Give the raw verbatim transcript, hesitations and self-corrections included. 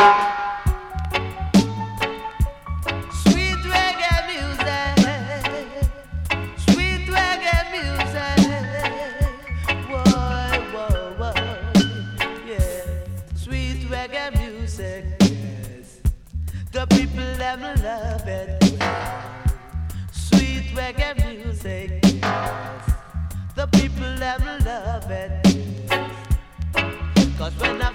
Sweet reggae music, sweet reggae music. Whoa, whoa, whoa, yeah. Sweet reggae music, yes. The people them love it. Sweet reggae music, yes. The people them love it. Cause when I